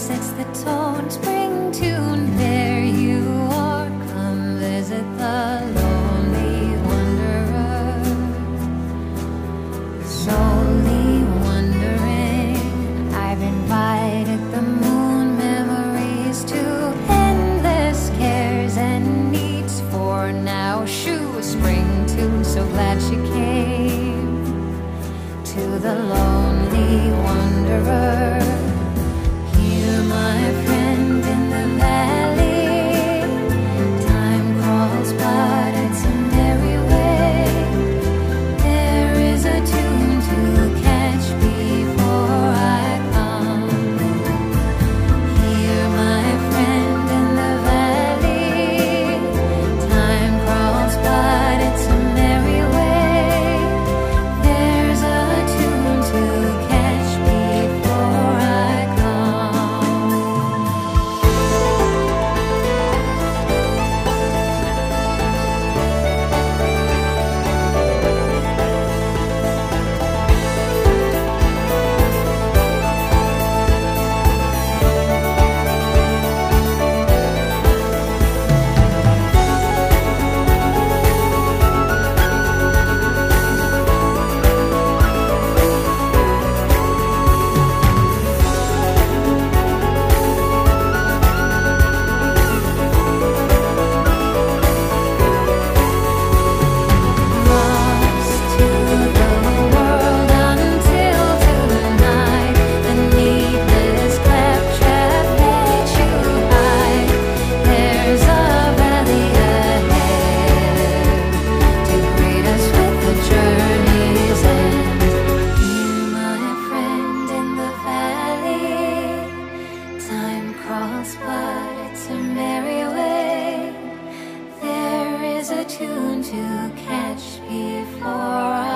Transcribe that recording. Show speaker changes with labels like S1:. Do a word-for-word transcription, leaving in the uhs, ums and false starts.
S1: sets the tone, spring tune. There you are, come visit the lonely wanderer. Slowly wondering, I've invited the moon memories to endless cares and needs. For now, shoo, a spring tune, so glad she came to the lonely wanderer. Hear my friend in the valley, time crawls but it's a merry way. There is a tune to catch before I come. Hear my friend in the valley, time crawls but it's a merry way. There's a tune to catch before I come. Lost to the world until tonight, the needless claptrap made you hide. There's a valley ahead to greet us with the journey's end. Hear my friend in the valley, time crawls but it's a merry way. There is a tune to catch before